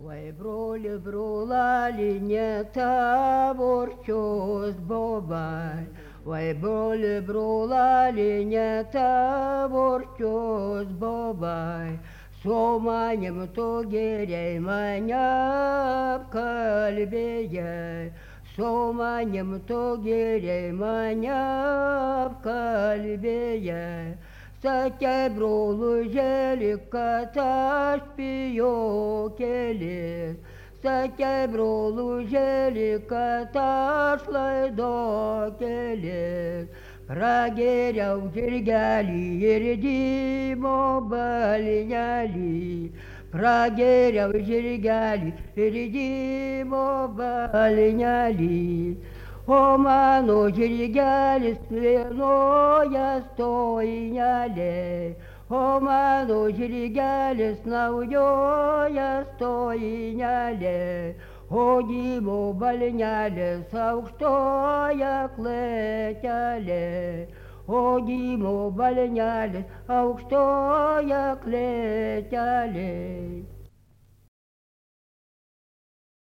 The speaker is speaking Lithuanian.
Ой, бролали не того, что сбобай. Ой, бролали не того, что сбобай. Соманем то герей маня в кальбея. Соманем то герей маня в кальбея. Сатябролу желика таш пио келер. Сатябролу желика ташлай до келер. Прагеряу жергали ерди мобалиняли. Прагеряу жергали ерди мобалиняли. О, мано, жиргали свено, я стоиняли. О, мано, жиргали снауё, я стоиняли. О, димо больняли, сау что я клетяли. О, димо больняли, ау что я клетяли.